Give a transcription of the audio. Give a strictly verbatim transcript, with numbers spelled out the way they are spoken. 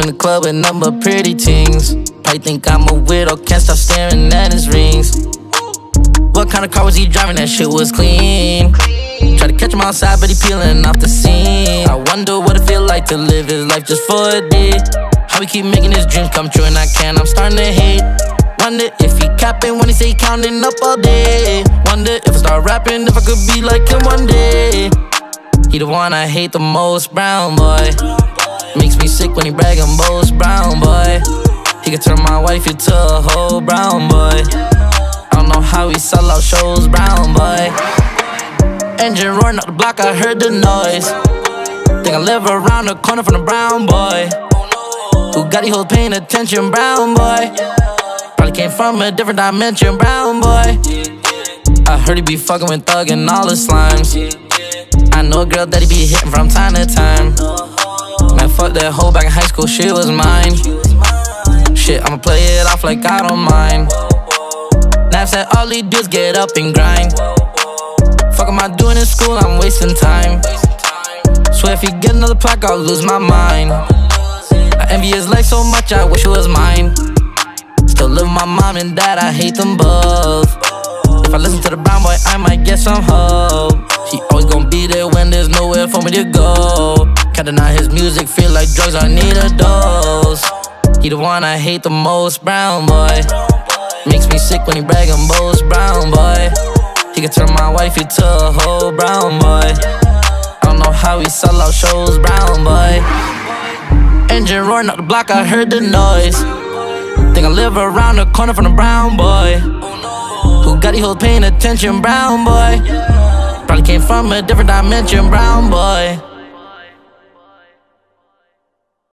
in the club with nothing but pretty things. Probably think I'm a widow, can't stop staring at his rings. What kind of car was he driving? That shit was clean. Try to catch him outside, but he peeling off the scene. I wonder what it feel like to live his life just for a day. How he keep making his dreams come true and I can't, I'm starting to hate. Wonder if he capping when he say he counting up all day. Wonder if I start rapping, if I could be like him one day. He the one I hate the most, brown boy. Makes me sick when he brag and boast, brown boy. He could turn my wife into a whole brown boy. I don't know how he sell out shows, brown boy. Engine roaring up the block, I heard the noise. Think I live around the corner from the brown boy. Who got these hoes paying attention, brown boy. Probably came from a different dimension, brown boy. I heard he be fucking with Thug and all the slimes. I know a girl that he be hitting from time to time. Man, fuck that hoe back in high school, she was mine. Shit, I'ma play it off like I don't mind. Nav said all he do is get up and grind. Fuck am I doing in school, I'm wasting time. Swear if he get another plaque, I'll lose my mind. I envy his life so much, I wish it was mine. Still live with my mom and dad, I hate them both. If I listen to the brown boy, I might get some hope. He always gon' be there when there's nowhere for me to go. Can't deny his music, feel like drugs, I need a dose. He the one I hate the most, brown boy. Makes me sick when he brag and boast, brown boy. He could turn my wife into a whole brown boy. I don't know how he sell out shows, brown boy. Engine roaring up the block, I heard the noise. Think I live around the corner from the brown boy. Who got these hoes paying attention, brown boy. Probably came from a different dimension, brown boy.